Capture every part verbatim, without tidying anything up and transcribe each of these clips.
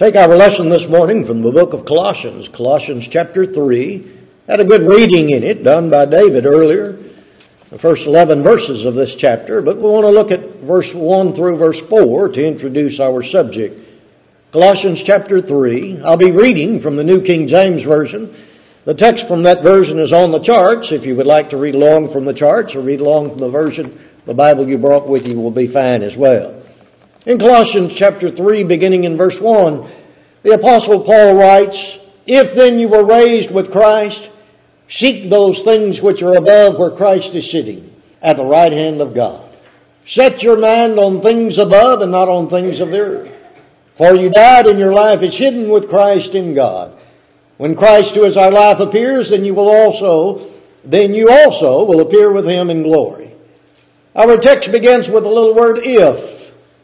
Take our lesson this morning from the book of Colossians, Colossians chapter three. Had a good reading in it done by David earlier, the first eleven verses of this chapter, but we want to look at verse one through verse four to introduce our subject. Colossians chapter three, I'll be reading from the New King James Version. The text from that version is on the charts. If you would like to read along from the charts or read along from the version, the Bible you brought with you will be fine as well. In Colossians chapter three, beginning in verse one, the Apostle Paul writes, "If then you were raised with Christ, seek those things which are above where Christ is sitting, at the right hand of God. Set your mind on things above and not on things of the earth. For you died, and your life is hidden with Christ in God. When Christ, who is our life, appears, then you will also, then you also will appear with Him in glory." Our text begins with a little word, "if."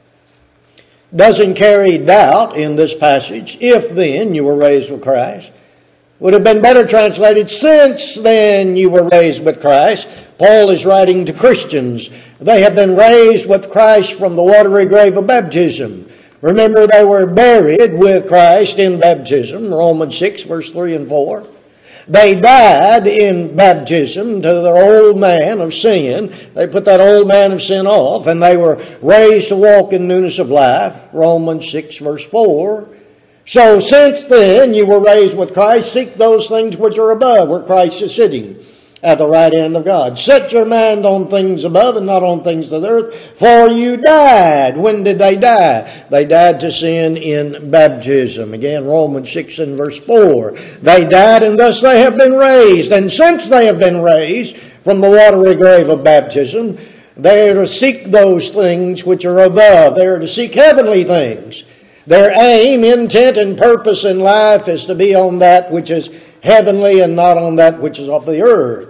Doesn't carry doubt in this passage. If then you were raised with Christ. Would have been better translated, since then you were raised with Christ. Paul is writing to Christians. They have been raised with Christ from the watery grave of baptism. Remember, they were buried with Christ in baptism, Romans six, verse three and four. They died in baptism to their old man of sin. They put that old man of sin off, and they were raised to walk in newness of life, Romans six, verse four. So, since then you were raised with Christ, seek those things which are above, where Christ is sitting, at the right hand of God. Set your mind on things above and not on things of the earth, for you died. When did they die? They died to sin in baptism. Again, Romans six and verse four. They died, and thus they have been raised. And since they have been raised from the watery grave of baptism, they are to seek those things which are above. They are to seek heavenly things. Their aim, intent, and purpose in life is to be on that which is heavenly and not on that which is of the earth.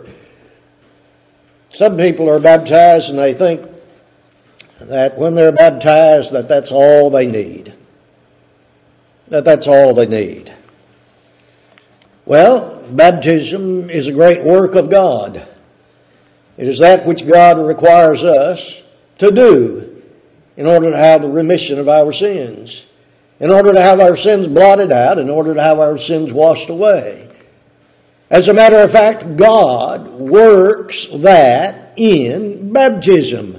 Some people are baptized and they think that when they're baptized that that's all they need. That that's all they need. Well, baptism is a great work of God. It is that which God requires us to do in order to have the remission of our sins, in order to have our sins blotted out, in order to have our sins washed away. As a matter of fact, God works that in baptism.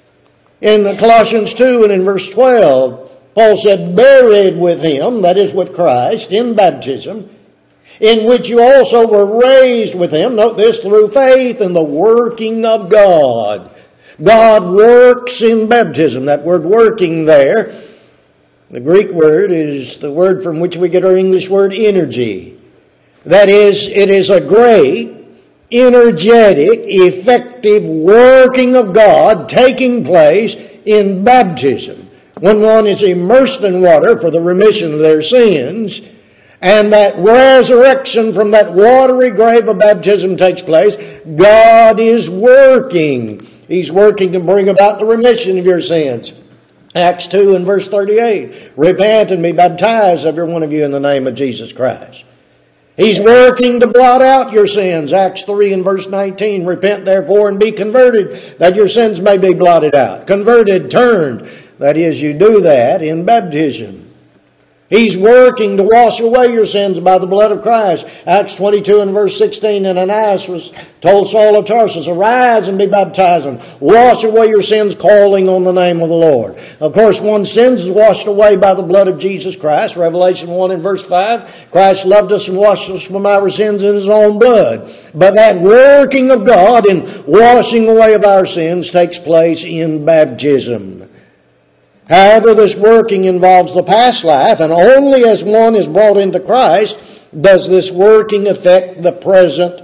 In Colossians two and in verse twelve, Paul said, "Buried with Him," that is with Christ, in baptism, "in which you also were raised with Him," note this, "through faith in the working of God." God works in baptism. That word working there, the Greek word, is the word from which we get our English word energy. That is, it is a great, energetic, effective working of God taking place in baptism. When one is immersed in water for the remission of their sins, and that resurrection from that watery grave of baptism takes place, God is working. He's working to bring about the remission of your sins. Acts two and verse thirty-eight, "Repent and be baptized, every one of you, in the name of Jesus Christ." He's working to blot out your sins. Acts three and verse nineteen, "Repent therefore and be converted, that your sins may be blotted out." Converted, turned. That is, you do that in baptism. He's working to wash away your sins by the blood of Christ. Acts twenty-two and verse sixteen, "And Ananias was told Saul of Tarsus, Arise and be baptized and wash away your sins, calling on the name of the Lord." Of course, one's sins is washed away by the blood of Jesus Christ. Revelation one and verse five, Christ loved us and washed us from our sins in His own blood. But that working of God in washing away of our sins takes place in baptism. However, this working involves the past life, and only as one is brought into Christ does this working affect the present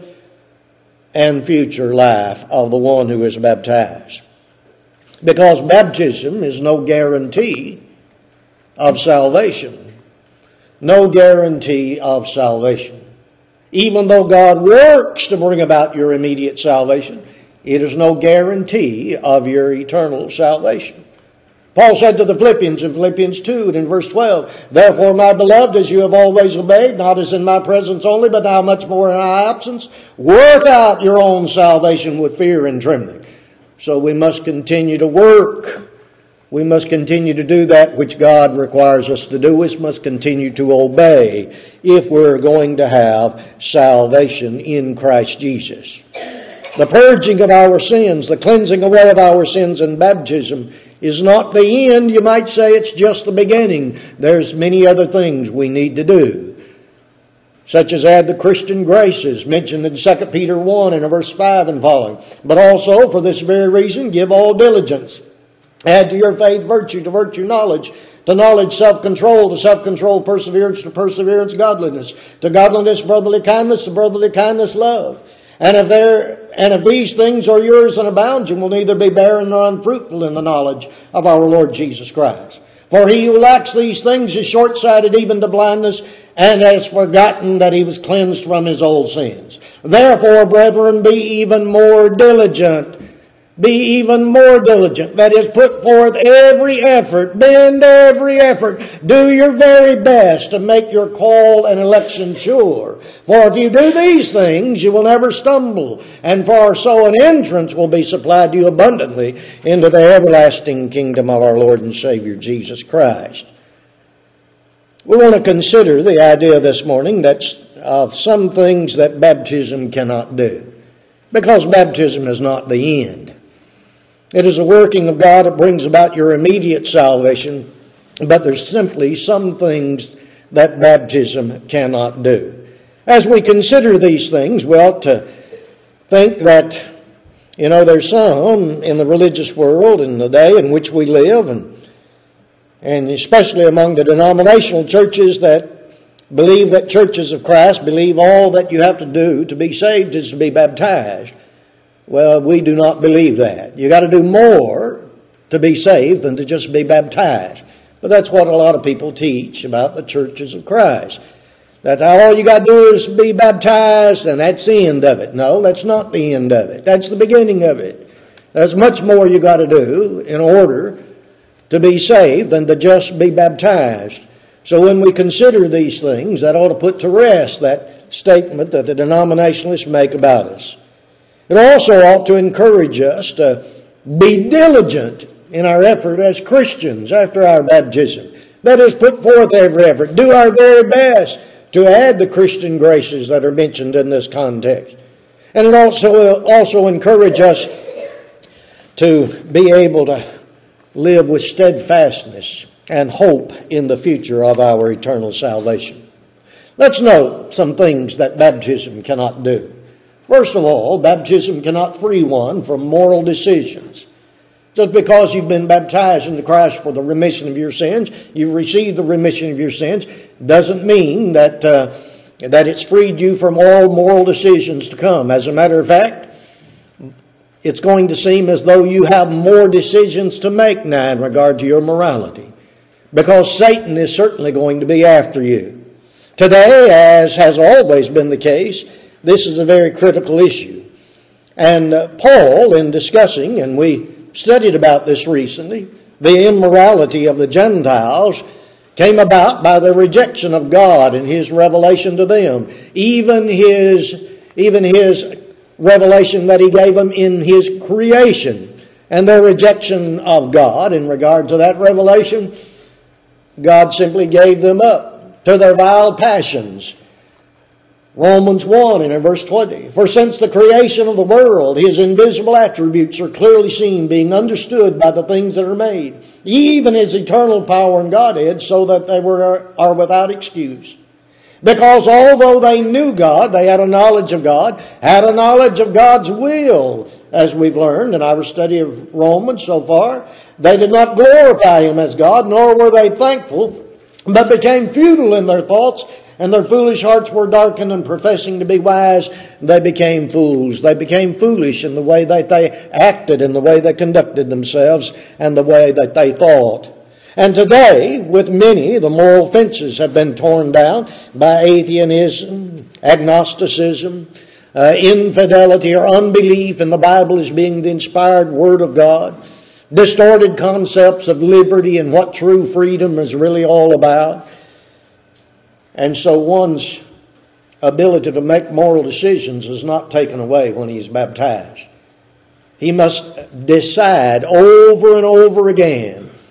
and future life of the one who is baptized. Because baptism is no guarantee of salvation. No guarantee of salvation. Even though God works to bring about your immediate salvation, it is no guarantee of your eternal salvation. Paul said to the Philippians in Philippians two and in verse twelve, "Therefore, my beloved, as you have always obeyed, not as in my presence only, but now much more in my absence, work out your own salvation with fear and trembling." So we must continue to work We must continue to do that which God requires us to do. We must continue to obey if we're going to have salvation in Christ Jesus. The purging of our sins, the cleansing away of our sins in baptism is not the end. You might say it's just the beginning. There's many other things we need to do, such as add the Christian graces mentioned in Second Peter one and verse five and following. But also, for this very reason, give all diligence. Add to your faith virtue, to virtue knowledge, to knowledge self-control, to self-control perseverance, to perseverance godliness, to godliness brotherly kindness, to brotherly kindness love. And if there, and if these things are yours and abound, you will neither be barren nor unfruitful in the knowledge of our Lord Jesus Christ. For he who lacks these things is short-sighted even to blindness, and has forgotten that he was cleansed from his old sins. Therefore, brethren, be even more diligent. Be even more diligent. That is, put forth every effort, bend every effort, do your very best to make your call and election sure. For if you do these things, you will never stumble, and for so an entrance will be supplied to you abundantly into the everlasting kingdom of our Lord and Savior Jesus Christ. We want to consider the idea this morning that of some things that baptism cannot do, because baptism is not the end. It is a working of God that brings about your immediate salvation, but there's simply some things that baptism cannot do. As we consider these things, we ought to think that, you know, there's some in the religious world in the day in which we live, and and especially among the denominational churches that believe that churches of Christ believe all that you have to do to be saved is to be baptized. Well, we do not believe that. You got to do more to be saved than to just be baptized. But that's what a lot of people teach about the churches of Christ. That all you got to do is be baptized and that's the end of it. No, that's not the end of it. That's the beginning of it. There's much more you got to do in order to be saved than to just be baptized. So when we consider these things, that ought to put to rest that statement that the denominationalists make about us. It also ought to encourage us to be diligent in our effort as Christians after our baptism. That is, put forth every effort, do our very best to add the Christian graces that are mentioned in this context. And it also will also encourage us to be able to live with steadfastness and hope in the future of our eternal salvation. Let's note some things that baptism cannot do. First of all, baptism cannot free one from moral decisions. Just because you've been baptized into Christ for the remission of your sins, you've received the remission of your sins, doesn't mean that uh, that it's freed you from all moral decisions to come. As a matter of fact, it's going to seem as though you have more decisions to make now in regard to your morality, because Satan is certainly going to be after you. Today, as has always been the case, this is a very critical issue. And uh, Paul, in discussing, and we studied about this recently, the immorality of the Gentiles came about by the rejection of God and His revelation to them. Even His, even His revelation that He gave them in His creation. And their rejection of God in regard to that revelation, God simply gave them up to their vile passions. Romans one and in verse twenty. For since the creation of the world, His invisible attributes are clearly seen, being understood by the things that are made, even His eternal power and Godhead, so that they were are without excuse. Because although they knew God, they had a knowledge of God, had a knowledge of God's will, as we've learned in our study of Romans so far, they did not glorify Him as God, nor were they thankful, but became futile in their thoughts, and their foolish hearts were darkened, and professing to be wise, they became fools. They became foolish in the way that they acted, in the way they conducted themselves, and the way that they thought. And today, with many, the moral fences have been torn down by atheism, agnosticism, uh, infidelity or unbelief in the Bible as being the inspired Word of God, distorted concepts of liberty and what true freedom is really all about. And so one's ability to make moral decisions is not taken away when he's baptized. He must decide over and over again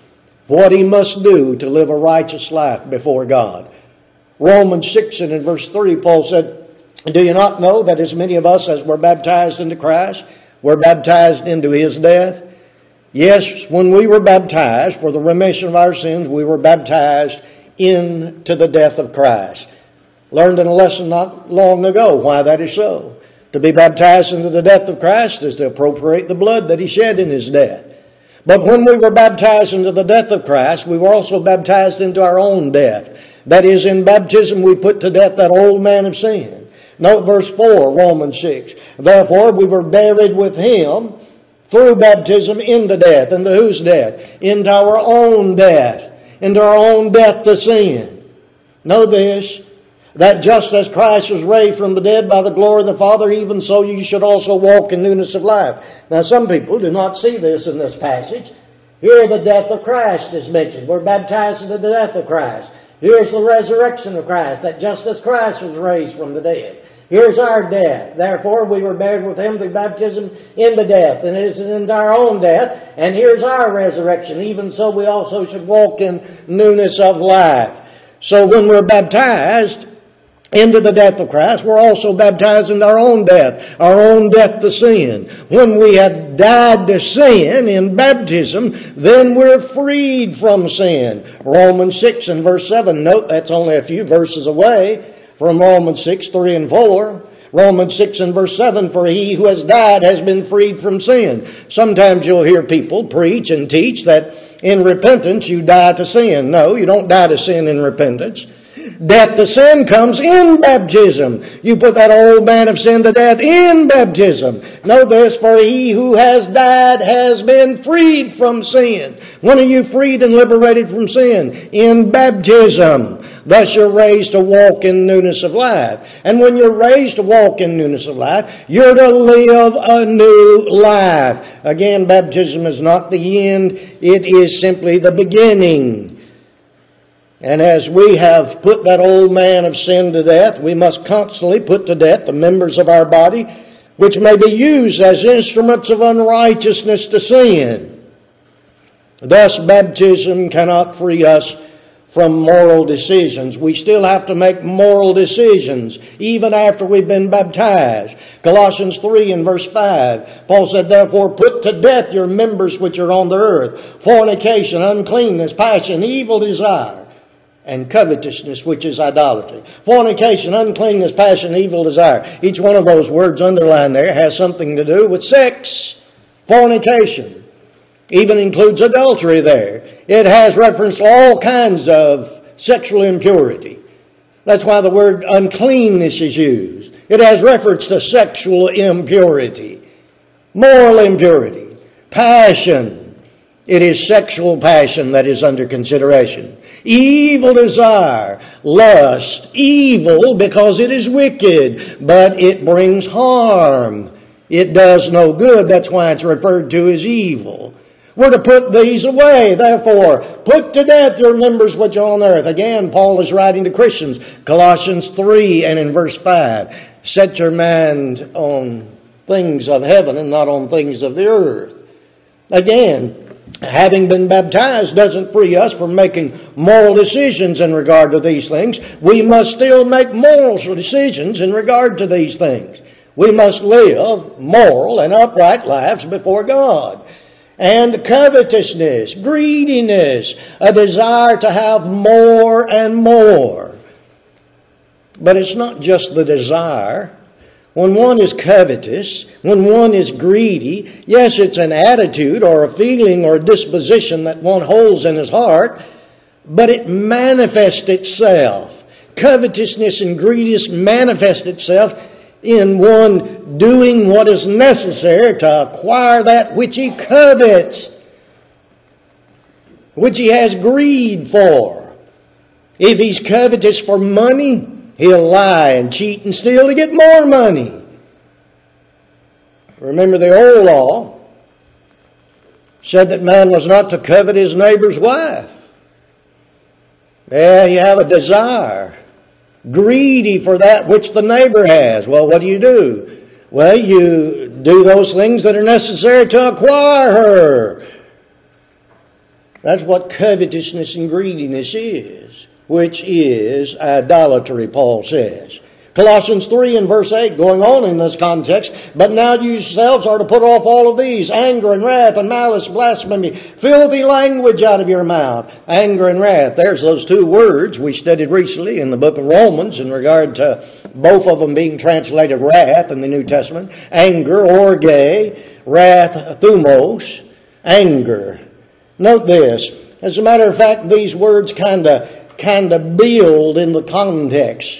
what he must do to live a righteous life before God. Romans six and in verse three, Paul said, do you not know that as many of us as were baptized into Christ, were baptized into His death? Yes, when we were baptized for the remission of our sins, we were baptized into the death of Christ. Learned in a lesson not long ago why that is so. To be baptized into the death of Christ is to appropriate the blood that He shed in His death. But when we were baptized into the death of Christ, we were also baptized into our own death. That is, in baptism we put to death that old man of sin. Note verse four, Romans six. Therefore we were buried with Him through baptism into death. Into whose death? Into our own death. Into our own death to sin. Know this, that just as Christ was raised from the dead by the glory of the Father, even so you should also walk in newness of life. Now some people do not see this in this passage. Here the death of Christ is mentioned. We're baptized into the death of Christ. Here's the resurrection of Christ, that just as Christ was raised from the dead. Here's our death. Therefore we were buried with Him through baptism into death, and it is into our own death. And here's our resurrection. Even so we also should walk in newness of life. So when we're baptized into the death of Christ, we're also baptized into our own death, our own death to sin. When we have died to sin in baptism, then we're freed from sin. Romans six and verse seven, note that's only a few verses away from Romans six, three and four. Romans six and verse seven, for he who has died has been freed from sin. Sometimes you'll hear people preach and teach that in repentance you die to sin. No, you don't die to sin in repentance. Death to sin comes in baptism. You put that old man of sin to death in baptism. Know this, for he who has died has been freed from sin. When are you freed and liberated from sin? In baptism. Thus you're raised to walk in newness of life. And when you're raised to walk in newness of life, you're to live a new life. Again, baptism is not the end. It is simply the beginning. And as we have put that old man of sin to death, we must constantly put to death the members of our body which may be used as instruments of unrighteousness to sin. Thus, baptism cannot free us from moral decisions. We still have to make moral decisions even after we've been baptized. Colossians three and verse five, Paul said, therefore put to death your members which are on the earth, fornication, uncleanness, passion, evil desire, and covetousness, which is idolatry. Fornication, uncleanness, passion, evil desire. Each one of those words underlined there has something to do with sex. Fornication even includes adultery there. It has reference to all kinds of sexual impurity. That's why the word uncleanness is used. It has reference to sexual impurity, moral impurity, passion. It is sexual passion that is under consideration. Evil desire, lust, evil because it is wicked, but it brings harm. It does no good. That's why it's referred to as evil. We're to put these away. Therefore, put to death your members which are on earth. Again, Paul is writing to Christians. Colossians three and in verse five. Set your mind on things of heaven and not on things of the earth. Again, having been baptized doesn't free us from making moral decisions in regard to these things. We must still make moral decisions in regard to these things. We must live moral and upright lives before God. And covetousness, greediness, a desire to have more and more. But it's not just the desire. When one is covetous, when one is greedy, yes, it's an attitude or a feeling or a disposition that one holds in his heart, but it manifests itself. Covetousness and greediness manifest itself in one doing what is necessary to acquire that which he covets, which he has greed for. If he's covetous for money, he'll lie and cheat and steal to get more money. Remember the old law said that man was not to covet his neighbor's wife. There you have a desire. Greedy for that which the neighbor has. Well, what do you do? Well, you do those things that are necessary to acquire her. That's what covetousness and greediness is, which is idolatry, Paul says. Colossians three and verse eight, going on in this context, but now you yourselves are to put off all of these, anger and wrath and malice, blasphemy, filthy language out of your mouth. Anger and wrath, there's those two words we studied recently in the book of Romans in regard to both of them being translated wrath in the New Testament. Anger, orge, wrath, thumos, anger. Note this, as a matter of fact, these words kind of kind of build in the context.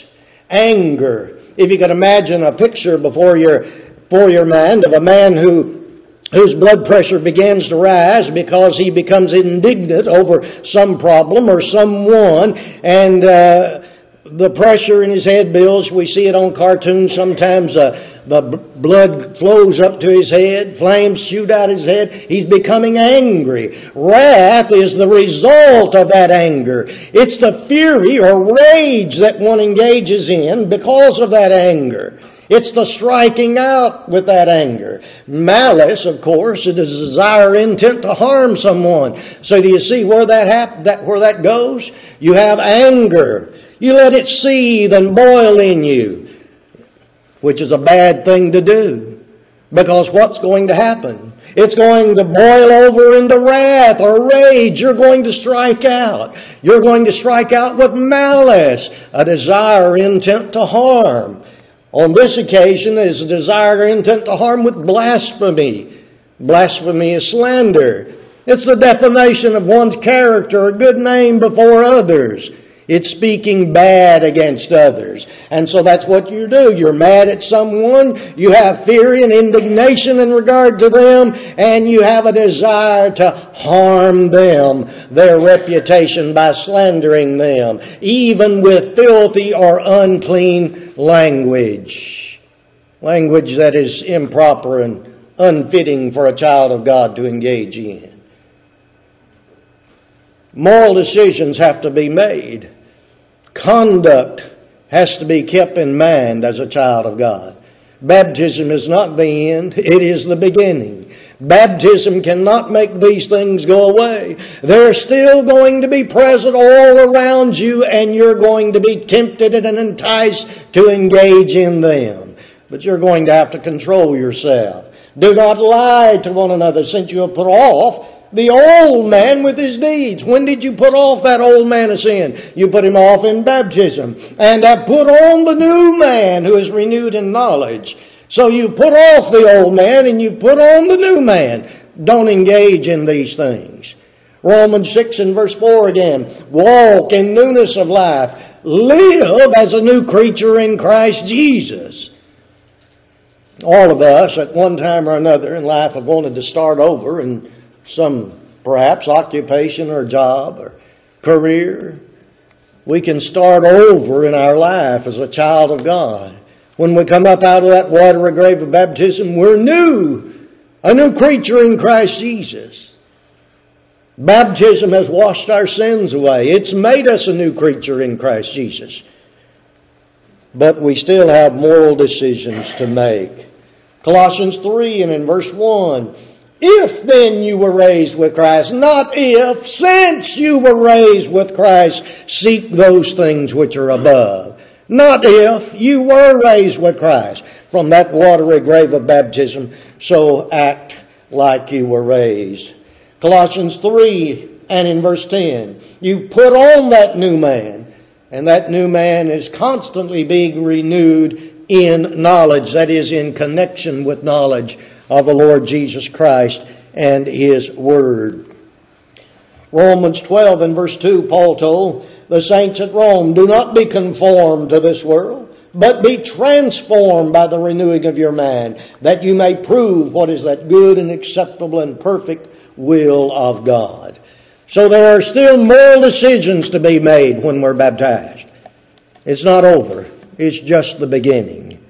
Anger. If you could imagine a picture before your, before your mind of a man who, whose blood pressure begins to rise because he becomes indignant over some problem or someone, and uh, the pressure in his head builds. We see it on cartoons sometimes. Uh, the blood flows up to his head, flames shoot out his head. He's becoming angry. Wrath is the result of that anger. It's the fury or rage that one engages in because of that anger. It's the striking out with that anger. Malice, of course, is a desire, intent to harm someone. So do you see where that hap- that where that goes? You have anger. You let it seethe and boil in you, which is a bad thing to do. Because what's going to happen? It's going to boil over into wrath or rage. You're going to strike out. You're going to strike out with malice, a desire, intent to harm. On this occasion, it is a desire, intent to harm with blasphemy. Blasphemy is slander. It's the defamation of one's character or good name before others. It's speaking bad against others. And so that's what you do. You're mad at someone, you have fury and indignation in regard to them, and you have a desire to harm them, their reputation, by slandering them, even with filthy or unclean language. Language that is improper and unfitting for a child of God to engage in. Moral decisions have to be made. Conduct has to be kept in mind as a child of God. Baptism is not the end, it is the beginning. Baptism cannot make these things go away. They're still going to be present all around you, and you're going to be tempted and enticed to engage in them. But you're going to have to control yourself. Do not lie to one another, since you have put off the old man with his deeds. When did you put off that old man of sin? You put him off in baptism. And have put on the new man who is renewed in knowledge. So you put off the old man and you put on the new man. Don't engage in these things. Romans six and verse four again. Walk in newness of life. Live as a new creature in Christ Jesus. All of us at one time or another in life have wanted to start over and some perhaps occupation or job or career. We can start over in our life as a child of God. When we come up out of that watery grave of baptism, we're new, a new creature in Christ Jesus. Baptism has washed our sins away. It's made us a new creature in Christ Jesus. But we still have moral decisions to make. Colossians three and in verse one, if then you were raised with Christ, not if, since you were raised with Christ, seek those things which are above. Not if you were raised with Christ from that watery grave of baptism, so act like you were raised. Colossians three and in verse ten, you put on that new man, and that new man is constantly being renewed in knowledge, that is, in connection with knowledge of the Lord Jesus Christ and His Word. Romans twelve and verse two, Paul told the saints at Rome, do not be conformed to this world, but be transformed by the renewing of your mind, that you may prove what is that good and acceptable and perfect will of God. So there are still moral decisions to be made when we're baptized. It's not over. It's just the beginning.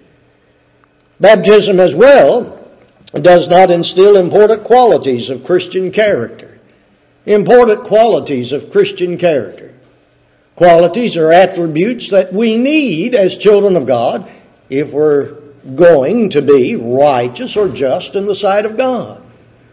Baptism as well does not instill important qualities of Christian character. Important qualities of Christian character. Qualities or attributes that we need as children of God if we're going to be righteous or just in the sight of God.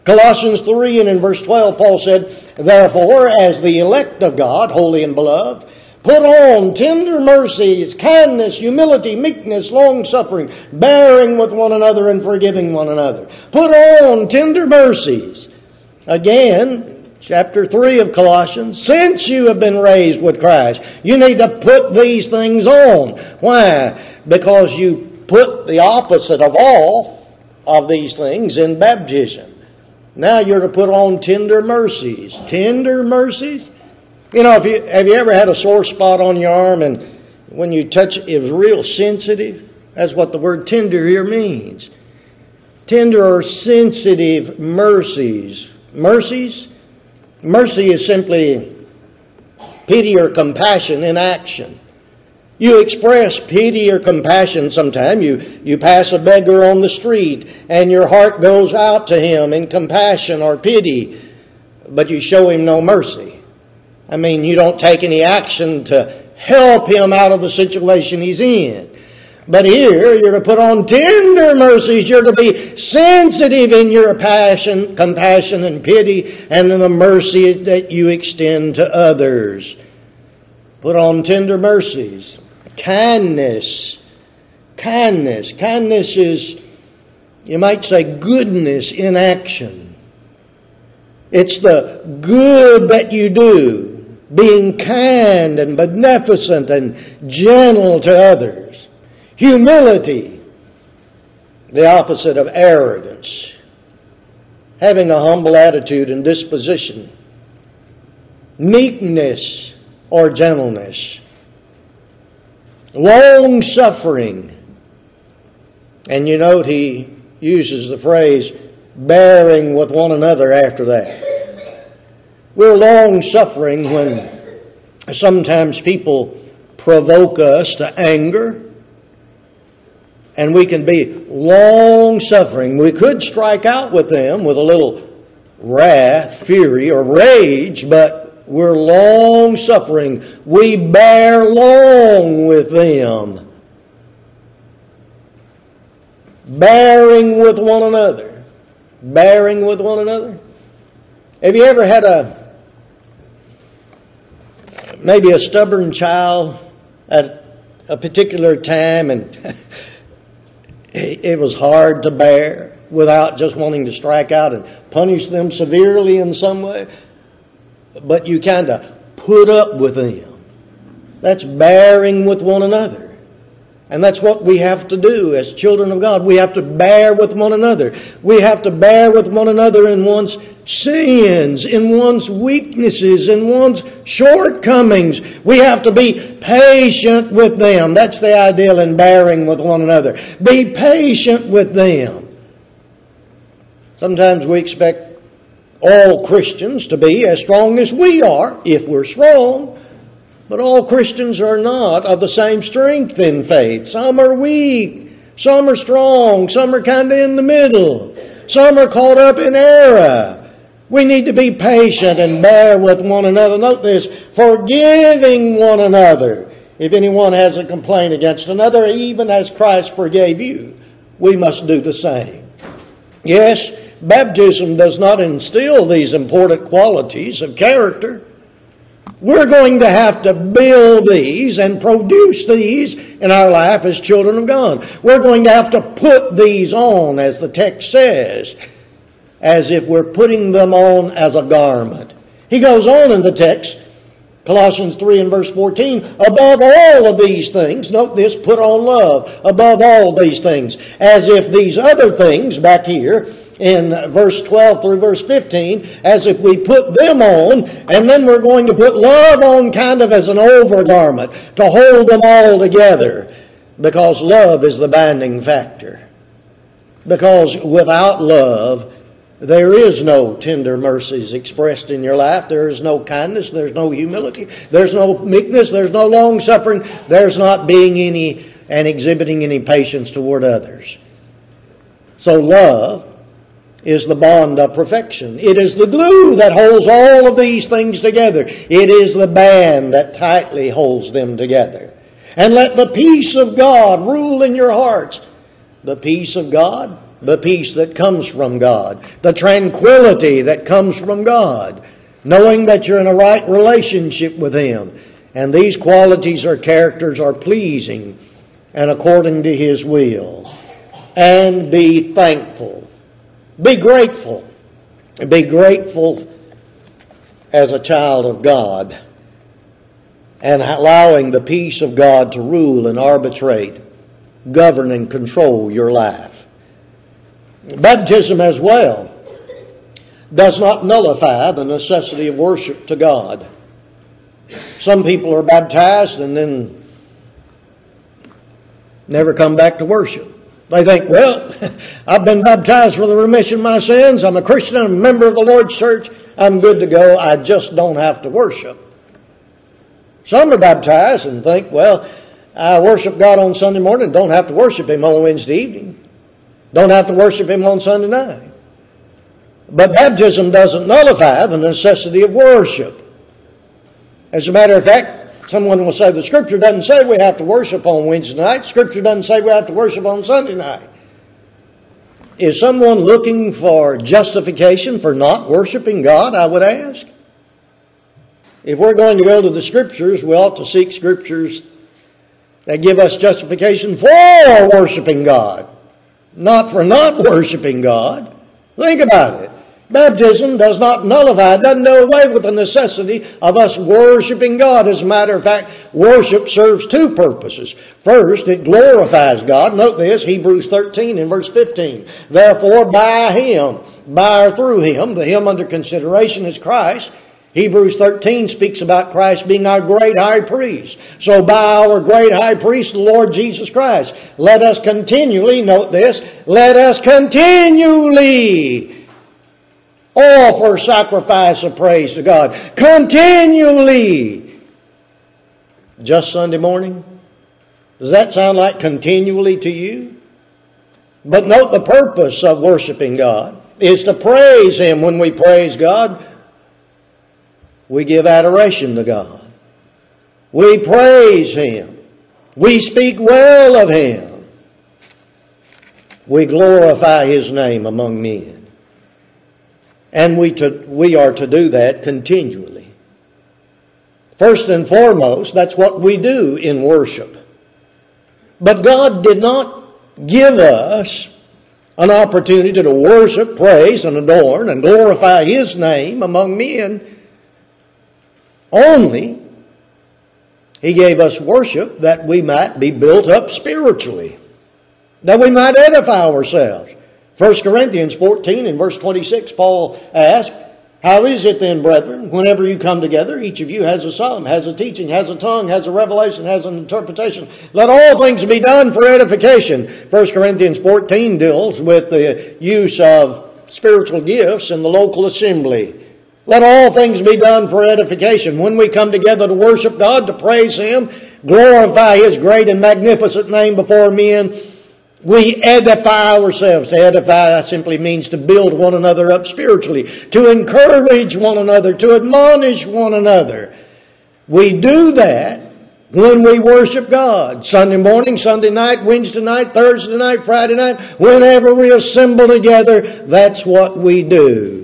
Colossians three and in verse twelve, Paul said, "Therefore, as the elect of God, holy and beloved, put on tender mercies, kindness, humility, meekness, long-suffering, bearing with one another and forgiving one another." Put on tender mercies. Again, chapter three of Colossians, since you have been raised with Christ, you need to put these things on. Why? Because you put the opposite of all of these things in baptism. Now you're to put on tender mercies. Tender mercies? You know, if you, have you ever had a sore spot on your arm and when you touch it, it was real sensitive? That's what the word tender here means. Tender or sensitive mercies. Mercies? Mercy is simply pity or compassion in action. You express pity or compassion sometime. You, you pass a beggar on the street and your heart goes out to him in compassion or pity, but you show him no mercy. I mean, you don't take any action to help him out of the situation he's in. But here, you're to put on tender mercies. You're to be sensitive in your passion, compassion and pity, and in the mercy that you extend to others. Put on tender mercies. Kindness. Kindness. Kindness is, you might say, goodness in action. It's the good that you do, being kind and beneficent and gentle to others. Humility, the opposite of arrogance. Having a humble attitude and disposition. Meekness or gentleness. Long-suffering. And you note he uses the phrase, bearing with one another after that. We're long-suffering when sometimes people provoke us to anger. And we can be long-suffering. We could strike out with them with a little wrath, fury, or rage, but we're long-suffering. We bear long with them. Bearing with one another. Bearing with one another. Have you ever had a, maybe a stubborn child at a particular time and it was hard to bear without just wanting to strike out and punish them severely in some way? But you kind of put up with them. That's bearing with one another. And that's what we have to do as children of God. We have to bear with one another. We have to bear with one another in one's sins, in one's weaknesses, in one's shortcomings. We have to be patient with them. That's the ideal in bearing with one another. Be patient with them. Sometimes we expect all Christians to be as strong as we are, if we're strong. But all Christians are not of the same strength in faith. Some are weak. Some are strong. Some are kind of in the middle. Some are caught up in error. We need to be patient and bear with one another. Note this, forgiving one another. If anyone has a complaint against another, even as Christ forgave you, we must do the same. Yes, baptism does not instill these important qualities of character. We're going to have to build these and produce these in our life as children of God. We're going to have to put these on, as the text says, as if we're putting them on as a garment. He goes on in the text, Colossians three and verse fourteen, above all of these things, note this, put on love, above all these things, as if these other things back here, in verse twelve through verse fifteen, as if we put them on, and then we're going to put love on kind of as an overgarment to hold them all together, because love is the binding factor. Because without love, there is no tender mercies expressed in your life. There is no kindness. There's no humility. There's no meekness. There's no long-suffering. There's not being any and exhibiting any patience toward others. So love is the bond of perfection. It is the glue that holds all of these things together. It is the band that tightly holds them together. And let the peace of God rule in your hearts. The peace of God, the peace that comes from God, the tranquility that comes from God, knowing that you're in a right relationship with Him. And these qualities or characters are pleasing and according to His will. And be thankful. Be grateful. Be grateful as a child of God, and allowing the peace of God to rule and arbitrate, govern and control your life. Baptism as well does not nullify the necessity of worship to God. Some people are baptized and then never come back to worship. They think, well, I've been baptized for the remission of my sins. I'm a Christian. I'm a member of the Lord's church. I'm good to go. I just don't have to worship. Some are baptized and think, well, I worship God on Sunday morning. Don't have to worship Him on Wednesday evening. Don't have to worship Him on Sunday night. But baptism doesn't nullify the necessity of worship. As a matter of fact, someone will say the Scripture doesn't say we have to worship on Wednesday night. Scripture doesn't say we have to worship on Sunday night. Is someone looking for justification for not worshiping God, I would ask? If we're going to go to the Scriptures, we ought to seek Scriptures that give us justification for worshiping God, not for not worshiping God. Think about it. Baptism does not nullify, doesn't do away with the necessity of us worshiping God. As a matter of fact, worship serves two purposes. First, it glorifies God. Note this, Hebrews thirteen and verse fifteen. Therefore, by Him, by or through Him, the Him under consideration is Christ. Hebrews thirteen speaks about Christ being our great high priest. So by our great high priest, the Lord Jesus Christ, let us continually, note this, let us continually offer sacrifice of praise to God. Continually. Just Sunday morning? Does that sound like continually to you? But note the purpose of worshiping God is to praise Him. When we praise God, we give adoration to God. We praise Him. We speak well of Him. We glorify His name among men. And we, to, we are to do that continually. First and foremost, that's what we do in worship. But God did not give us an opportunity to worship, praise, and adorn, and glorify His name among men. Only He gave us worship that we might be built up spiritually, that we might edify ourselves. First Corinthians fourteen and verse twenty-six, Paul asked, how is it then, brethren, whenever you come together, each of you has a psalm, has a teaching, has a tongue, has a revelation, has an interpretation. Let all things be done for edification. First Corinthians fourteen deals with the use of spiritual gifts in the local assembly. Let all things be done for edification. When we come together to worship God, to praise Him, glorify His great and magnificent name before men, we edify ourselves. To edify simply means to build one another up spiritually, to encourage one another, to admonish one another. We do that when we worship God. Sunday morning, Sunday night, Wednesday night, Thursday night, Friday night, whenever we assemble together, that's what we do.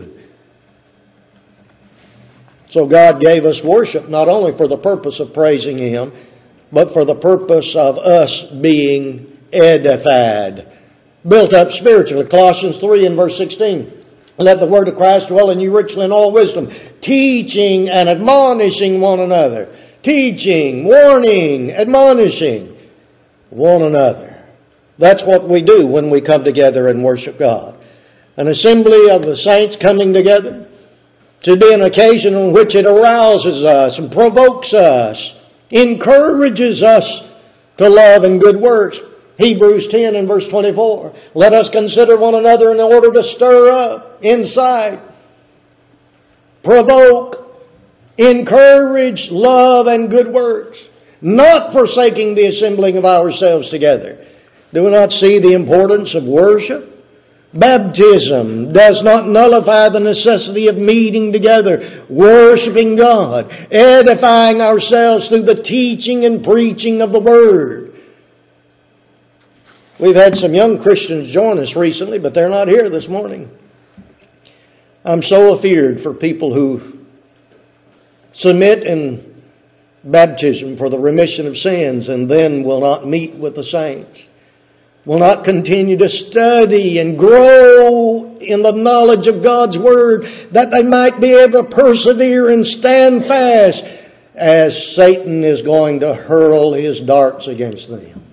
So God gave us worship not only for the purpose of praising Him, but for the purpose of us being edified, built up spiritually. Colossians three and verse sixteen. Let the word of Christ dwell in you richly in all wisdom, teaching and admonishing one another. Teaching, warning, admonishing one another. That's what we do when we come together and worship God. An assembly of the saints coming together to be an occasion on which it arouses us and provokes us, encourages us to love and good works. Hebrews ten and verse twenty-four. Let us consider one another in order to stir up, incite, provoke, encourage, love, and good works, not forsaking the assembling of ourselves together. Do we not see the importance of worship? Baptism does not nullify the necessity of meeting together, worshiping God, edifying ourselves through the teaching and preaching of the Word. We've had some young Christians join us recently, but they're not here this morning. I'm so afeared for people who submit in baptism for the remission of sins and then will not meet with the saints, will not continue to study and grow in the knowledge of God's Word, that they might be able to persevere and stand fast as Satan is going to hurl his darts against them.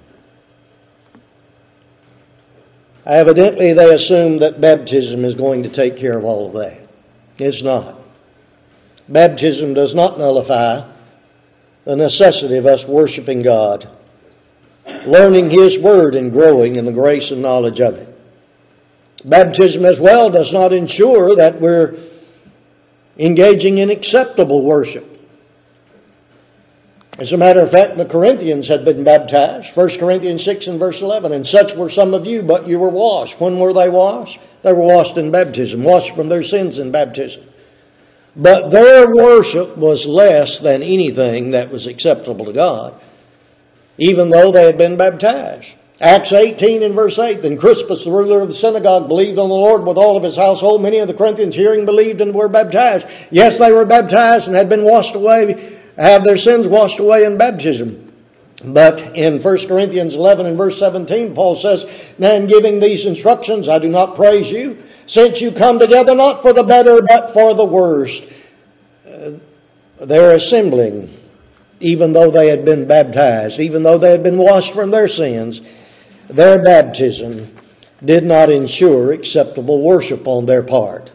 Evidently, they assume that baptism is going to take care of all of that. It's not. Baptism does not nullify the necessity of us worshiping God, learning His Word, and growing in the grace and knowledge of it. Baptism as well does not ensure that we're engaging in acceptable worship. As a matter of fact, the Corinthians had been baptized. First Corinthians six and verse eleven. And such were some of you, but you were washed. When were they washed? They were washed in baptism, washed from their sins in baptism. But their worship was less than anything that was acceptable to God, even though they had been baptized. Acts eighteen and verse eight. Then Crispus, the ruler of the synagogue, believed on the Lord with all of his household. Many of the Corinthians hearing believed and were baptized. Yes, they were baptized and had been washed away, have their sins washed away in baptism. But in First Corinthians eleven and verse seventeen, Paul says, now in giving these instructions, I do not praise you, since you come together not for the better, but for the worst. Uh, they're assembling, even though they had been baptized, even though they had been washed from their sins. Their baptism did not ensure acceptable worship on their part.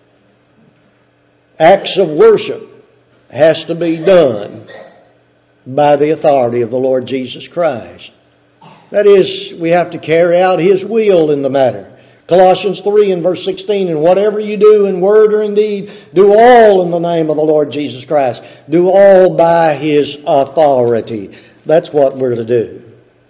Acts of worship has to be done by the authority of the Lord Jesus Christ. That is, we have to carry out His will in the matter. Colossians three and verse sixteen, and whatever you do in word or in deed, do all in the name of the Lord Jesus Christ. Do all by His authority. That's what we're to do.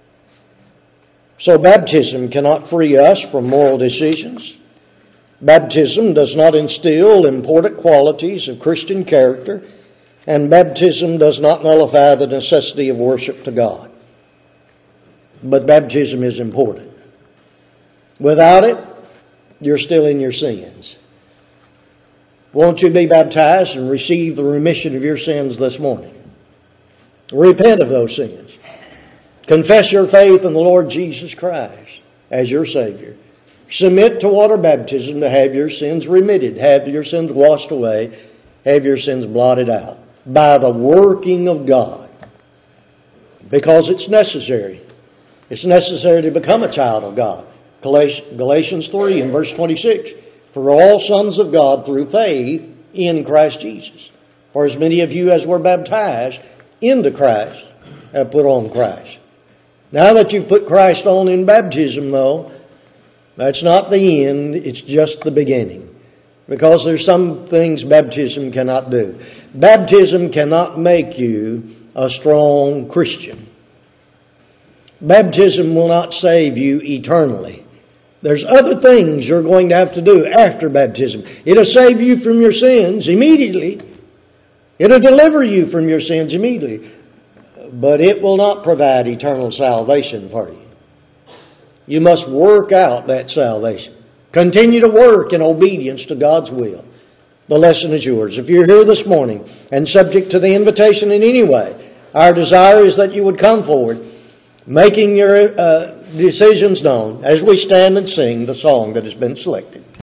So baptism cannot free us from moral decisions. Baptism does not instill important qualities of Christian character. And baptism does not nullify the necessity of worship to God. But baptism is important. Without it, you're still in your sins. Won't you be baptized and receive the remission of your sins this morning? Repent of those sins. Confess your faith in the Lord Jesus Christ as your Savior. Submit to water baptism to have your sins remitted, have your sins washed away, have your sins blotted out by the working of God. Because it's necessary. It's necessary to become a child of God. Galatians three and verse twenty-six. For all sons of God through faith in Christ Jesus. For as many of you as were baptized into Christ have put on Christ. Now that you've put Christ on in baptism, though, that's not the end, it's just the beginning. Because there's some things baptism cannot do. Baptism cannot make you a strong Christian. Baptism will not save you eternally. There's other things you're going to have to do after baptism. It'll save you from your sins immediately. It'll deliver you from your sins immediately. But it will not provide eternal salvation for you. You must work out that salvation. Continue to work in obedience to God's will. The lesson is yours. If you're here this morning and subject to the invitation in any way, our desire is that you would come forward, making your uh, decisions known as we stand and sing the song that has been selected.